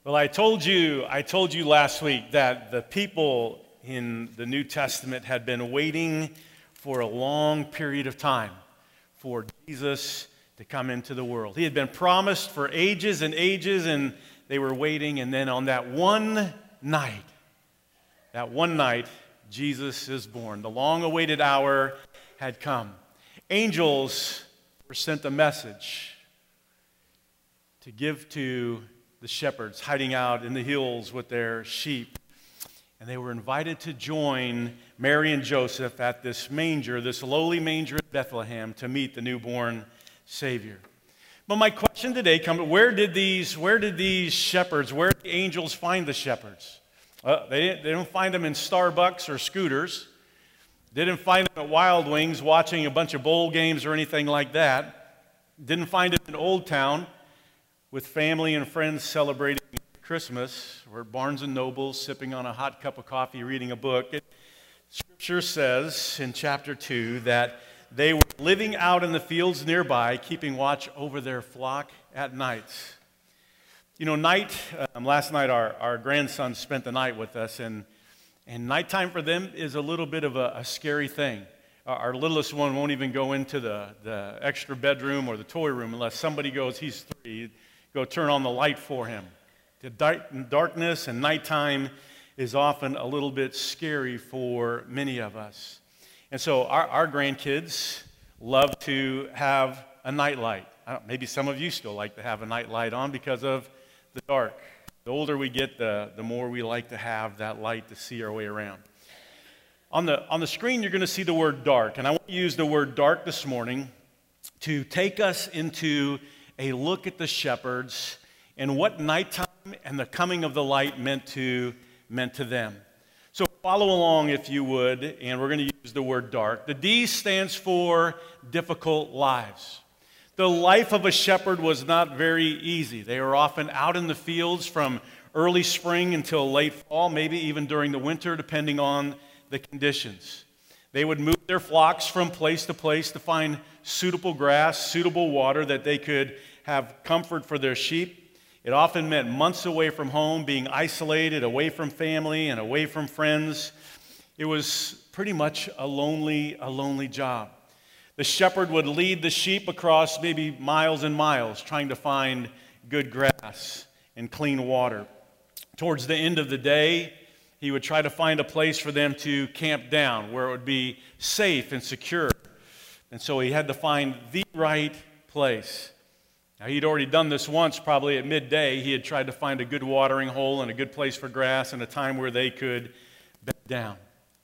Well, I told you last week that the people in the New Testament had been waiting for a long period of time for Jesus to come into the world. He had been promised for ages and ages, and they were waiting. And then on that one night, Jesus is born. The long-awaited hour had come. Angels were sent a message to give to the shepherds hiding out in the hills with their sheep. And they were invited to join Mary and Joseph at this manger, this lowly manger in Bethlehem, to meet the newborn Savior. But my question today comes, where did the angels find the shepherds? They didn't find them in Starbucks or scooters. They didn't find them at Wild Wings watching a bunch of bowl games or anything like that. Didn't find them in Old Town with family and friends celebrating Christmas, or at Barnes & Noble sipping on a hot cup of coffee reading a book. Scripture says in chapter 2 that they were living out in the fields nearby, keeping watch over their flock at night. You know, last night our grandson spent the night with us, and nighttime for them is a little bit of a scary thing. Our littlest one won't even go into the extra bedroom or the toy room unless somebody goes, he's 3, go turn on the light for him. The darkness and nighttime is often a little bit scary for many of us. And so our grandkids love to have a nightlight. Maybe some of you still like to have a nightlight on because of the dark. The older we get, the more we like to have that light to see our way around. On the screen, you're going to see the word dark. And I want to use the word dark this morning to take us into a look at the shepherds and what nighttime and the coming of the light meant to them. So follow along if you would, and we're going to use the word dark. The D stands for difficult lives. The life of a shepherd was not very easy. They were often out in the fields from early spring until late fall, maybe even during the winter, depending on the conditions. They would move their flocks from place to place to find suitable grass, suitable water that they could have comfort for their sheep. It often meant months away from home, being isolated, away from family and away from friends. It was pretty much a lonely job. The shepherd would lead the sheep across maybe miles and miles, trying to find good grass and clean water. Towards the end of the day, he would try to find a place for them to camp down where it would be safe and secure. And so he had to find the right place. Now, he'd already done this once, probably at midday. He had tried to find a good watering hole and a good place for grass and a time where they could bed down.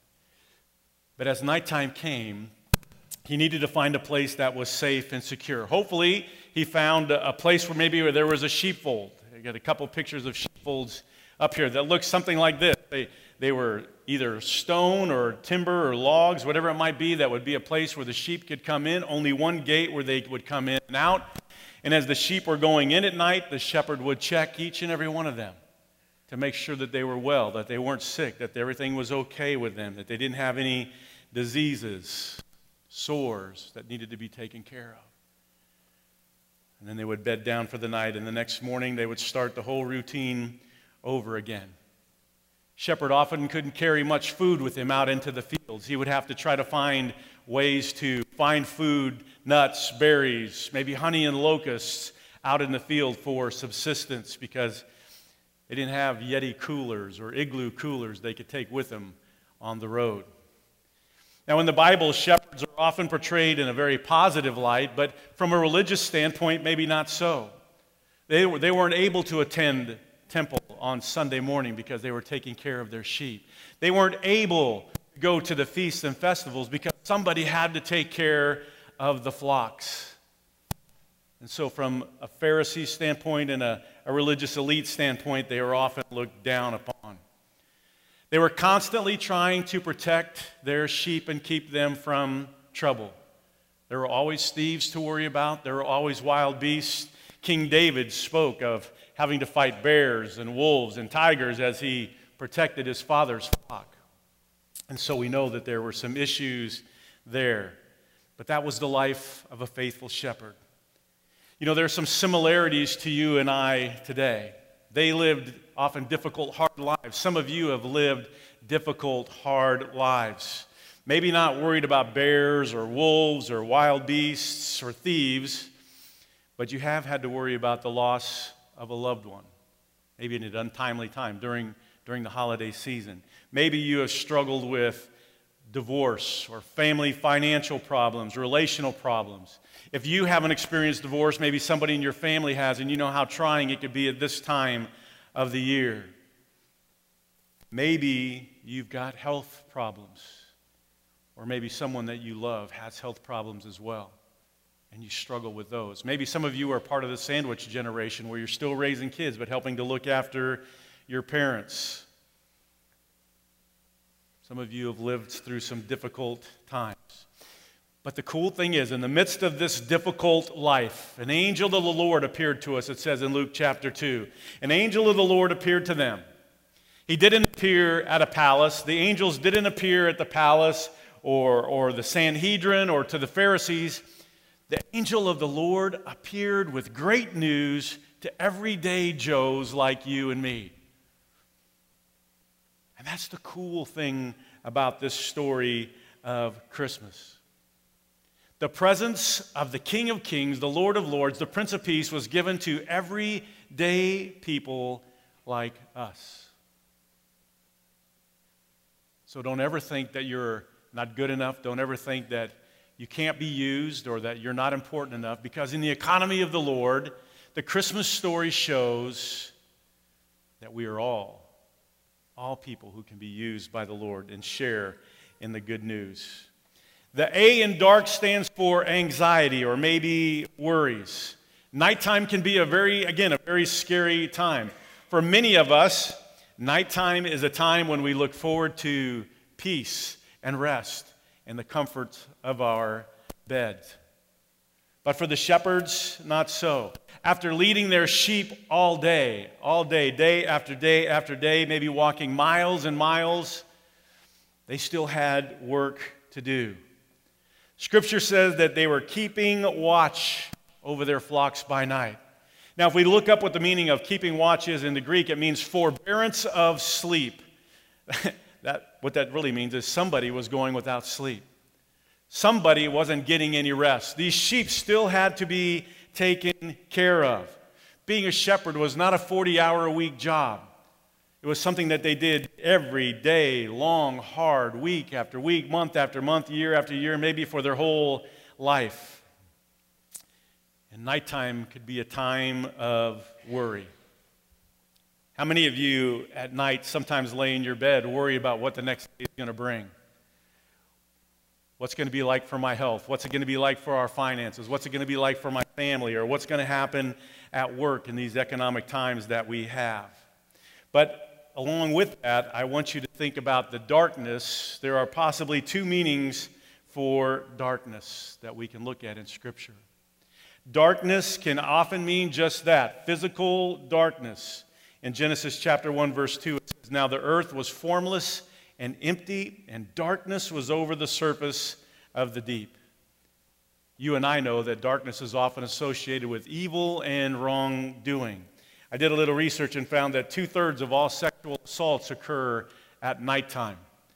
But as nighttime came, he needed to find a place that was safe and secure. Hopefully, he found a place where there was a sheepfold. I got a couple pictures of sheepfolds up here that look something like this. They were either stone or timber or logs, whatever it might be, that would be a place where the sheep could come in. Only one gate where they would come in and out. And as the sheep were going in at night, the shepherd would check each and every one of them to make sure that they were well, that they weren't sick, that everything was okay with them, that they didn't have any diseases, sores that needed to be taken care of. And then they would bed down for the night, and the next morning they would start the whole routine over again. Shepherd often couldn't carry much food with him out into the fields. He would have to try to find ways to find food, nuts, berries, maybe honey and locusts out in the field for subsistence because they didn't have Yeti coolers or igloo coolers they could take with them on the road. Now, in the Bible, shepherds are often portrayed in a very positive light, but from a religious standpoint, maybe not so. They weren't able to attend temple on Sunday morning because they were taking care of their sheep. They weren't able to go to the feasts and festivals because somebody had to take care of the flocks. And so from a Pharisee standpoint and a religious elite standpoint, they were often looked down upon. They were constantly trying to protect their sheep and keep them from trouble. There were always thieves to worry about. There were always wild beasts. King David spoke of having to fight bears and wolves and tigers as he protected his father's flock. And so we know that there were some issues there. But that was the life of a faithful shepherd. You know, there are some similarities to you and I today. they lived often difficult, hard lives. Some of you have lived difficult, hard lives. Maybe not worried about bears or wolves or wild beasts or thieves, but you have had to worry about the loss of a loved one, maybe in an untimely time during the holiday season. Maybe you have struggled with divorce or family financial problems, relational problems. If you haven't experienced divorce, maybe somebody in your family has, and you know how trying it could be at this time of the year. Maybe you've got health problems, or maybe someone that you love has health problems as well, and you struggle with those. Maybe some of you are part of the sandwich generation where you're still raising kids but helping to look after your parents. Some of you have lived through some difficult times. But the cool thing is, in the midst of this difficult life, an angel of the Lord appeared to us, it says in Luke chapter 2. An angel of the Lord appeared to them. He didn't appear at a palace. The angels didn't appear at the palace or the Sanhedrin or to the Pharisees. The angel of the Lord appeared with great news to everyday Joes like you and me. And that's the cool thing about this story of Christmas. The presence of the King of Kings, the Lord of Lords, the Prince of Peace was given to everyday people like us. So don't ever think that you're not good enough. Don't ever think that you can't be used or that you're not important enough, because in the economy of the Lord, the Christmas story shows that we are all people who can be used by the Lord and share in the good news. The A in dark stands for anxiety or maybe worries. Nighttime can be a very scary time. For many of us, nighttime is a time when we look forward to peace and rest and the comfort of our bed. But for the shepherds, not so. After leading their sheep all day, day after day after day, maybe walking miles and miles, they still had work to do. Scripture says that they were keeping watch over their flocks by night. Now, if we look up what the meaning of keeping watch is in the Greek, it means forbearance of sleep. What that really means is somebody was going without sleep. Somebody wasn't getting any rest. These sheep still had to be taken care of. Being a shepherd was not a 40-hour-a-week job. It was something that they did every day, long, hard, week after week, month after month, year after year, maybe for their whole life. And nighttime could be a time of worry. How many of you at night sometimes lay in your bed worry about what the next day is going to bring? What's it going to be like for my health? What's it going to be like for our finances? What's it going to be like for my family? Or what's going to happen at work in these economic times that we have? But along with that, I want you to think about the darkness. There are possibly two meanings for darkness that we can look at in Scripture. Darkness can often mean just that, physical darkness. In Genesis chapter 1, verse 2, it says, "Now the earth was formless and empty, and darkness was over the surface of the deep." You and I know that darkness is often associated with evil and wrongdoing. I did a little research and found that 2/3 of all sexual assaults occur at nighttime.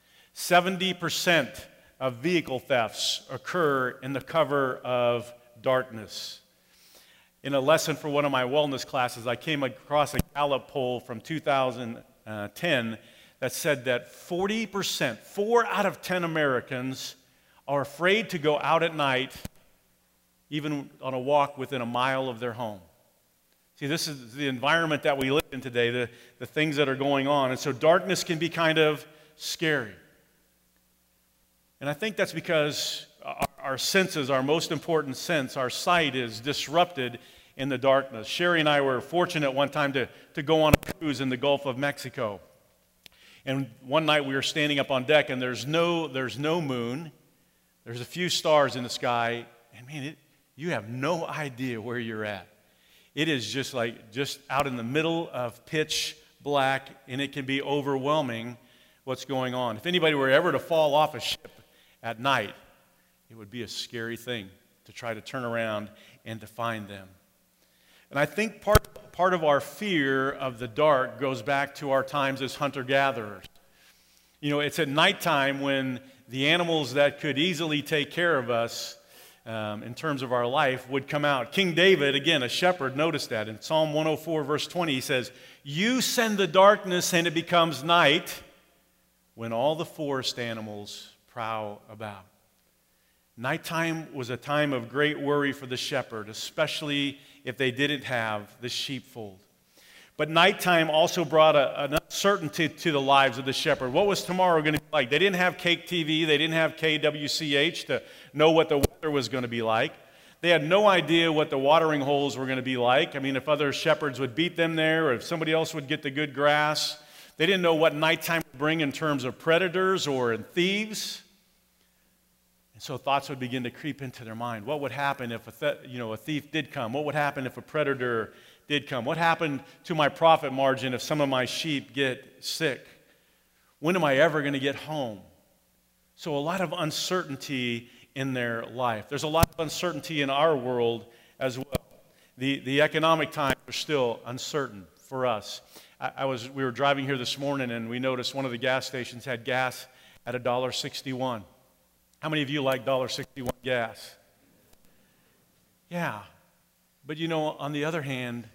70% of vehicle thefts occur in the cover of darkness. In a lesson for one of my wellness classes, I came across a Gallup poll from 2010 that said that 40%, 4 out of 10 Americans, are afraid to go out at night, even on a walk within a mile of their home. See, this is the environment that we live in today, the things that are going on. And so darkness can be kind of scary. And I think that's because our senses, our most important sense, our sight, is disrupted in the darkness. Sherry and I were fortunate one time to go on a cruise in the Gulf of Mexico. And one night we were standing up on deck, and there's no moon. There's a few stars in the sky, and man, you have no idea where you're at. It is just out in the middle of pitch black, and it can be overwhelming what's going on. If anybody were ever to fall off a ship at night, it would be a scary thing to try to turn around and to find them. And I think part part of our fear of the dark goes back to our times as hunter-gatherers. You know, it's at nighttime when the animals that could easily take care of us in terms of our life would come out. King David, again, a shepherd, noticed that. In Psalm 104, verse 20, he says, "You send the darkness and it becomes night when all the forest animals prowl about." Nighttime was a time of great worry for the shepherd, especially if they didn't have the sheepfold. But nighttime also brought an uncertainty to the lives of the shepherd. What was tomorrow going to be like? They didn't have Cake TV. They didn't have KWCH to know what the weather was going to be like. They had no idea what the watering holes were going to be like. I mean, if other shepherds would beat them there or if somebody else would get the good grass. They didn't know what nighttime would bring in terms of predators or in thieves. And so thoughts would begin to creep into their mind. What would happen if a thief did come? What would happen if a predator did come? What happened to my profit margin if some of my sheep get sick? When am I ever going to get home? So a lot of uncertainty in their life. There's a lot of uncertainty in our world as well. The economic times are still uncertain for us. We were driving here this morning and we noticed one of the gas stations had gas at $1.61. How many of you like $1.61 gas? Yeah. But you know, on the other hand,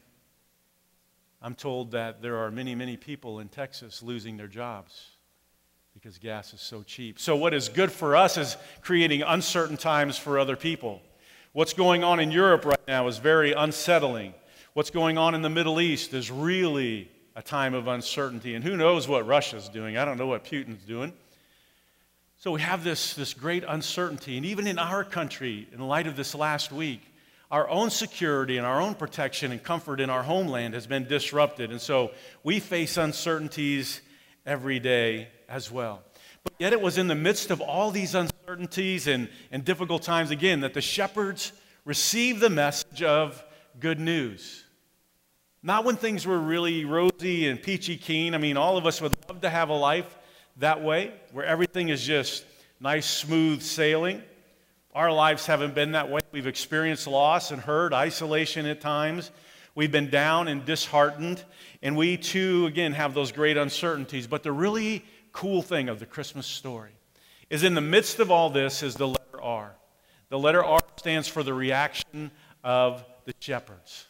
I'm told that there are many, many people in Texas losing their jobs because gas is so cheap. So what is good for us is creating uncertain times for other people. What's going on in Europe right now is very unsettling. What's going on in the Middle East is really a time of uncertainty. And who knows what Russia's doing? I don't know what Putin's doing. So we have this great uncertainty. And even in our country, in light of this last week, our own security and our own protection and comfort in our homeland has been disrupted. And so we face uncertainties every day as well. But yet it was in the midst of all these uncertainties and difficult times, again, that the shepherds received the message of good news. Not when things were really rosy and peachy keen. I mean, all of us would love to have a life that way, where everything is just nice, smooth sailing. Our lives haven't been that way. We've experienced loss and hurt, isolation at times. We've been down and disheartened. And we, too, again, have those great uncertainties. But the really cool thing of the Christmas story is in the midst of all this is the letter R. The letter R stands for the reaction of the shepherds.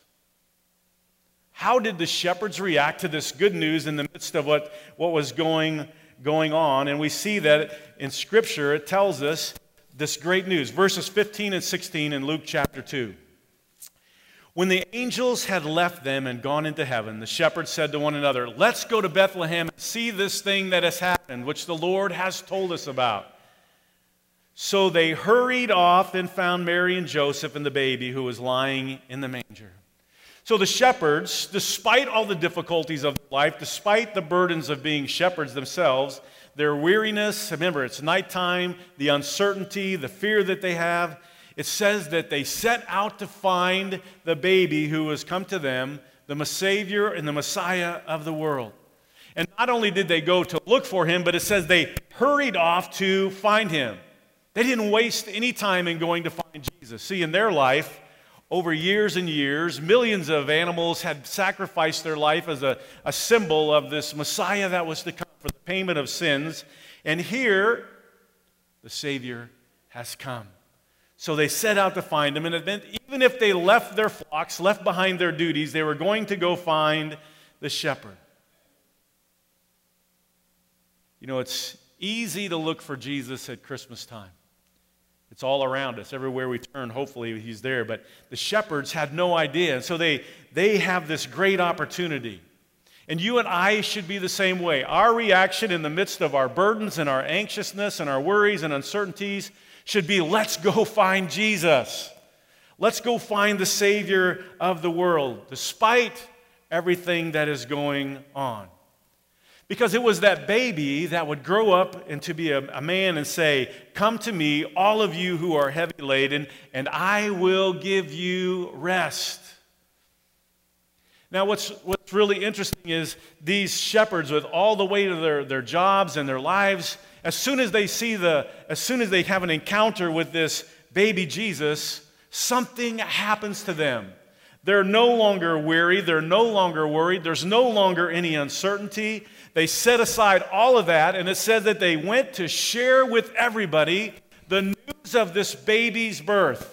How did the shepherds react to this good news in the midst of what was going on? And we see that in Scripture it tells us this great news. Verses 15 and 16 in Luke chapter 2. When the angels had left them and gone into heaven, the shepherds said to one another, "Let's go to Bethlehem and see this thing that has happened, which the Lord has told us about." So they hurried off and found Mary and Joseph and the baby who was lying in the manger. So the shepherds, despite all the difficulties of life, despite the burdens of being shepherds themselves, their weariness, remember it's nighttime, the uncertainty, the fear that they have, it says that they set out to find the baby who has come to them, the Savior and the Messiah of the world. And not only did they go to look for him, but it says they hurried off to find him. They didn't waste any time in going to find Jesus. See, in their life, over years and years, millions of animals had sacrificed their life as a symbol of this Messiah that was to come for the payment of sins. And here, the Savior has come. So they set out to find him, and it meant even if they left their flocks, left behind their duties, they were going to go find the shepherd. You know, it's easy to look for Jesus at Christmas time. It's all around us. Everywhere we turn, hopefully he's there. But the shepherds had no idea. And so they have this great opportunity. And you and I should be the same way. Our reaction in the midst of our burdens and our anxiousness and our worries and uncertainties should be, let's go find Jesus. Let's go find the Savior of the world, despite everything that is going on. Because it was that baby that would grow up and to be a man and say, "Come to me, all of you who are heavy laden, and I will give you rest." Now, what's really interesting is these shepherds, with all the weight of their jobs and their lives, as soon as they have an encounter with this baby Jesus, something happens to them. They're no longer weary. They're no longer worried. There's no longer any uncertainty. They set aside all of that, and it said that they went to share with everybody the news of this baby's birth.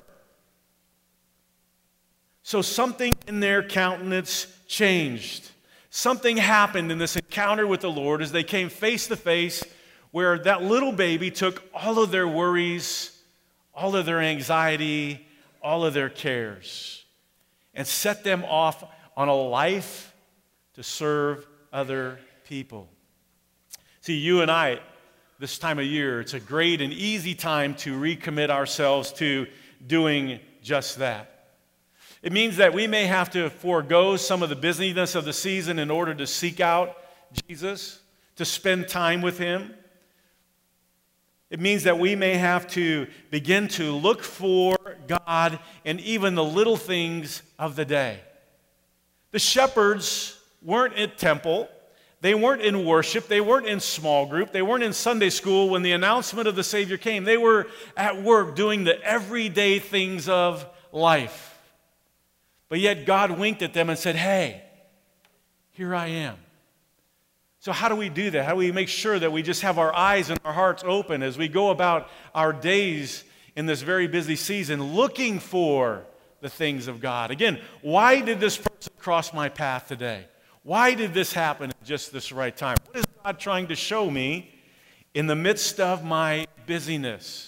So something in their countenance changed. Something happened in this encounter with the Lord as they came face to face, where that little baby took all of their worries, all of their anxiety, all of their cares, and set them off on a life to serve other people. See, you and I, this time of year, it's a great and easy time to recommit ourselves to doing just that. It means that we may have to forego some of the busyness of the season in order to seek out Jesus, to spend time with Him. It means that we may have to begin to look for God in even the little things of the day. The shepherds weren't at temple. They weren't in worship. They weren't in small group. They weren't in Sunday school when the announcement of the Savior came. They were at work doing the everyday things of life. But yet God winked at them and said, "Hey, here I am." So how do we do that? How do we make sure that we just have our eyes and our hearts open as we go about our days in this very busy season looking for the things of God? Again, why did this person cross my path today? Why did this happen at just this right time? What is God trying to show me in the midst of my busyness?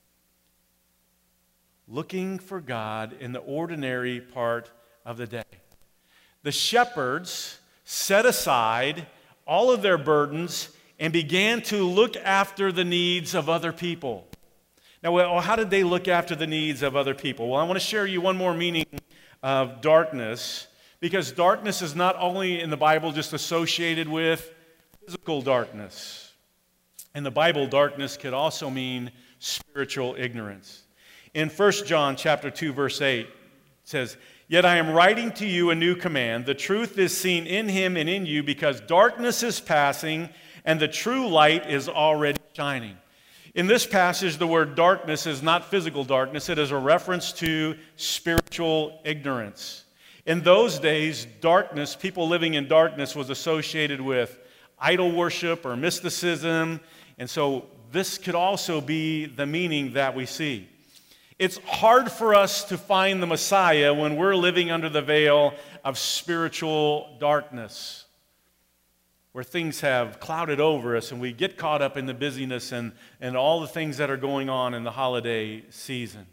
Looking for God in the ordinary part of the day. The shepherds set aside all of their burdens and began to look after the needs of other people. Now, how did they look after the needs of other people? Well, I want to share you one more meaning of darkness, because darkness is not only in the Bible just associated with physical darkness. In the Bible, darkness could also mean spiritual ignorance. In 1 John chapter 2, verse 8, it says, "Yet I am writing to you a new command. The truth is seen in him and in you, because darkness is passing and the true light is already shining." In this passage, the word darkness is not physical darkness. It is a reference to spiritual ignorance. In those days, darkness, people living in darkness, was associated with idol worship or mysticism. And so this could also be the meaning that we see. It's hard for us to find the Messiah when we're living under the veil of spiritual darkness, where things have clouded over us and we get caught up in the busyness and all the things that are going on in the holiday season.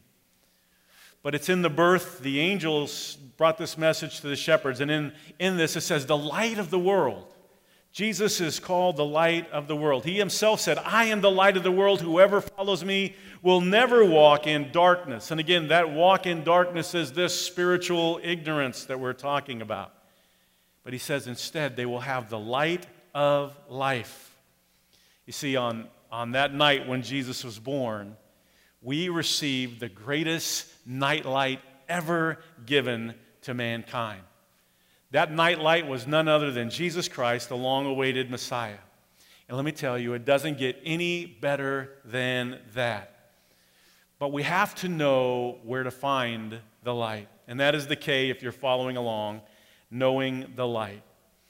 But it's in the birth, the angels brought this message to the shepherds, and in this it says, the light of the world. Jesus is called the light of the world. He himself said, "I am the light of the world. Whoever follows me will never walk in darkness." And again, that walk in darkness is this spiritual ignorance that we're talking about. But he says instead, they will have the light of life. You see, on that night when Jesus was born, we received the greatest night light ever given to mankind. That night light was none other than Jesus Christ, the long-awaited Messiah. And let me tell you, it doesn't get any better than that. But we have to know where to find the light. And that is the K, if you're following along, knowing the light.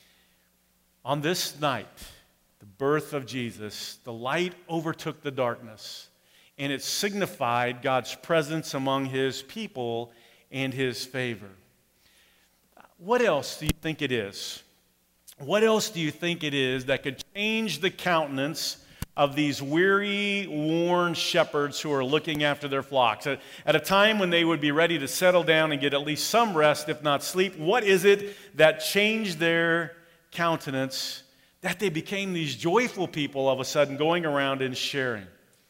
On this night, the birth of Jesus, the light overtook the darkness, and it signified God's presence among his people and his favor. What else do you think it is? What else do you think it is that could change the countenance of these weary, worn shepherds who are looking after their flocks? At a time when they would be ready to settle down and get at least some rest, if not sleep, what is it that changed their countenance, that they became these joyful people all of a sudden going around and sharing?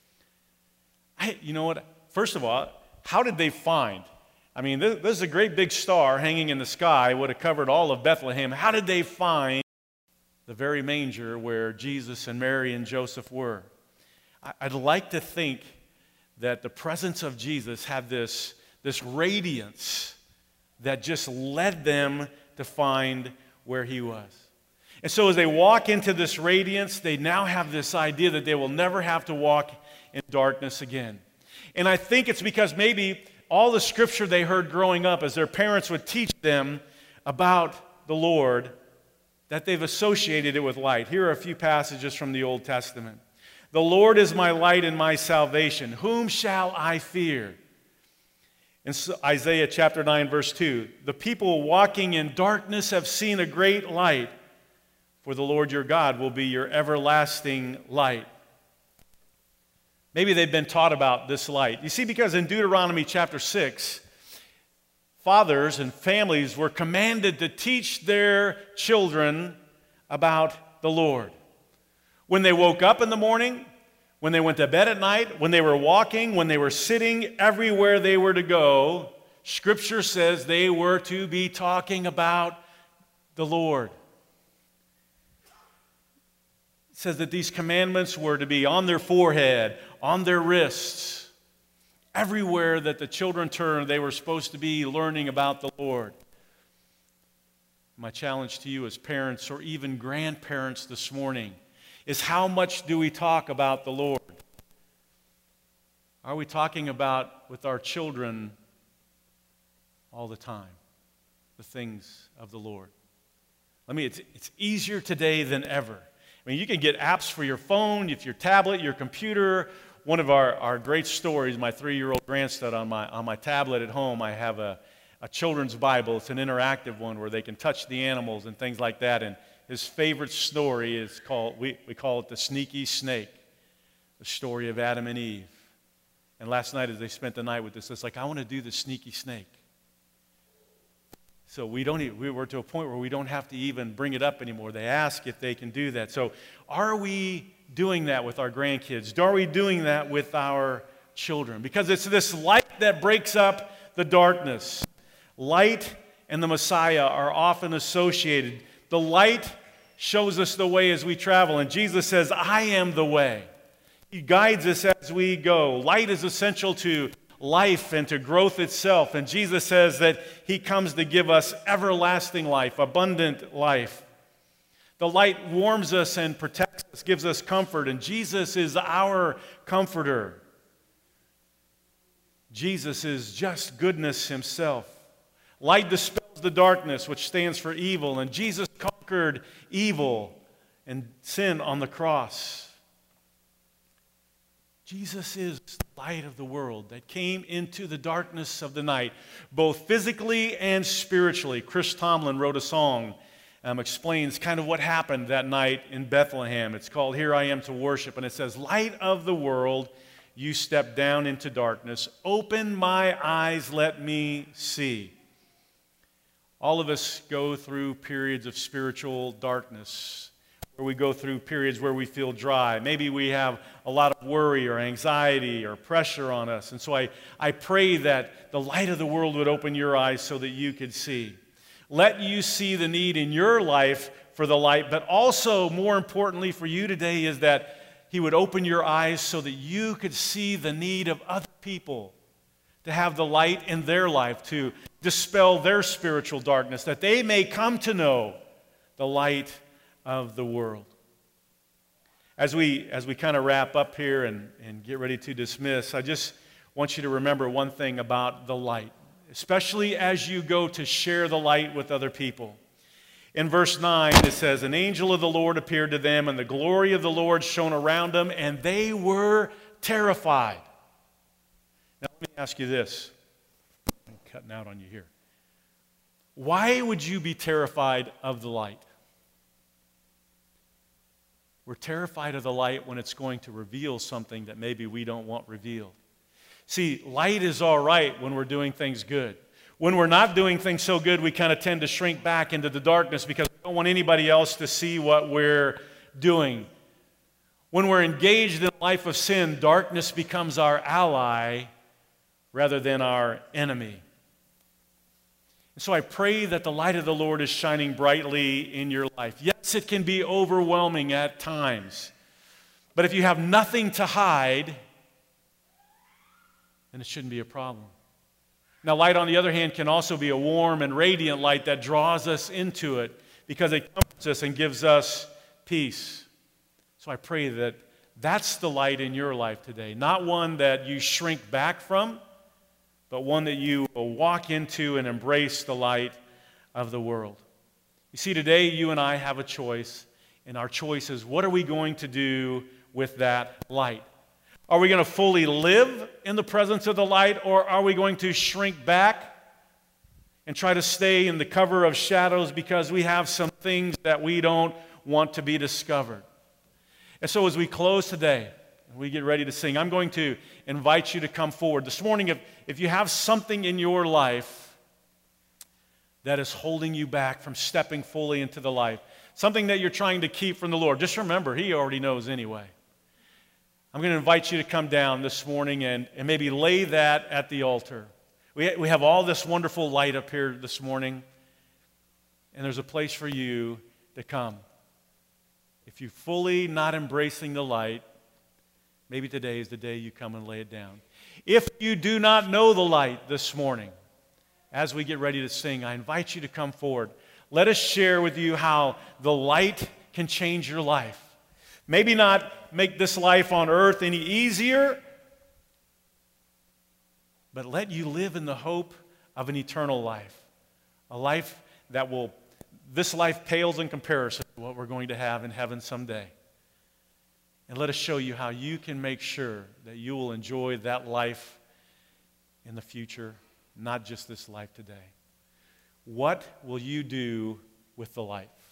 You know what? First of all, how did they find? I mean, this is a great big star hanging in the sky, would have covered all of Bethlehem. How did they find the very manger where Jesus and Mary and Joseph were? I'd like to think that the presence of Jesus had this radiance that just led them to find where he was. And so as they walk into this radiance, they now have this idea that they will never have to walk in darkness again. And I think it's because maybe all the scripture they heard growing up as their parents would teach them about the Lord, that they've associated it with light. Here are a few passages from the Old Testament. The Lord is my light and my salvation. Whom shall I fear? In Isaiah chapter 9, verse 2, the people walking in darkness have seen a great light, for the Lord your God will be your everlasting light. Maybe they've been taught about this light. You see, because in Deuteronomy chapter 6, fathers and families were commanded to teach their children about the Lord. When they woke up in the morning, when they went to bed at night, when they were walking, when they were sitting, everywhere they were to go, Scripture says they were to be talking about the Lord. It says that these commandments were to be on their forehead, on their wrists. Everywhere that the children turned, they were supposed to be learning about the Lord. My challenge to you as parents or even grandparents this morning is, how much do we talk about the Lord? Are we talking about with our children all the time the things of the Lord? It's easier today than ever. I mean, you can get apps for your phone, if your tablet, your computer. One of our great stories, my 3-year-old grandson, on my tablet at home, I have a children's Bible. It's an interactive one where they can touch the animals and things like that. And his favorite story is called, we call it the Sneaky Snake, the story of Adam and Eve. And last night as they spent the night with us, it's like, I want to do the sneaky snake. So we were to a point where we don't have to even bring it up anymore. They ask if they can do that. So are we doing that with our grandkids? Are we doing that with our children? Because it's this light that breaks up the darkness. Light and the Messiah are often associated. The light shows us the way as we travel, and Jesus says, I am the way. He guides us as we go. Light is essential to life and to growth itself, and Jesus says that He comes to give us everlasting life, abundant life. The light warms us and protects us, gives us comfort, and Jesus is our comforter. Jesus is just goodness Himself. Light dispels the darkness, which stands for evil, and Jesus conquered evil and sin on the cross. Jesus is the light of the world that came into the darkness of the night, both physically and spiritually. Chris Tomlin wrote a song, explains kind of what happened that night in Bethlehem. It's called Here I Am to Worship, and it says, Light of the world, you step down into darkness. Open my eyes, let me see. All of us go through periods of spiritual darkness, where we go through periods where we feel dry. Maybe we have a lot of worry or anxiety or pressure on us. And so I pray that the light of the world would open your eyes so that you could see. Let you see the need in your life for the light, but also, more importantly for you today, is that He would open your eyes so that you could see the need of other people to have the light in their life, to dispel their spiritual darkness, that they may come to know the light of the world. As we kind of wrap up here and get ready to dismiss, I just want you to remember one thing about the light, especially as you go to share the light with other people. In verse 9, it says, An angel of the Lord appeared to them, and the glory of the Lord shone around them, and they were terrified. Now, let me ask you this. I'm cutting out on you here. Why would you be terrified of the light? We're terrified of the light when it's going to reveal something that maybe we don't want revealed. See, light is all right when we're doing things good. When we're not doing things so good, we kind of tend to shrink back into the darkness because we don't want anybody else to see what we're doing. When we're engaged in a life of sin, darkness becomes our ally rather than our enemy. And so I pray that the light of the Lord is shining brightly in your life. Yes, it can be overwhelming at times. But if you have nothing to hide, then it shouldn't be a problem. Now, light, on the other hand, can also be a warm and radiant light that draws us into it because it comforts us and gives us peace. So I pray that that's the light in your life today. Not one that you shrink back from, but one that you will walk into and embrace the light of the world. You see, today you and I have a choice, and our choice is, what are we going to do with that light? Are we going to fully live in the presence of the light, or are we going to shrink back and try to stay in the cover of shadows because we have some things that we don't want to be discovered? And so as we close today, and we get ready to sing, I'm going to invite you to come forward. This morning, if you have something in your life that is holding you back from stepping fully into the light, something that you're trying to keep from the Lord, just remember, He already knows anyway. I'm going to invite you to come down this morning and maybe lay that at the altar. We have all this wonderful light up here this morning, and there's a place for you to come. If you're fully not embracing the light, maybe today is the day you come and lay it down. If you do not know the light this morning, as we get ready to sing, I invite you to come forward. Let us share with you how the light can change your life. Maybe not make this life on earth any easier, but let you live in the hope of an eternal life. A life that this life pales in comparison to what we're going to have in heaven someday. And let us show you how you can make sure that you will enjoy that life in the future, not just this life today. What will you do with the light?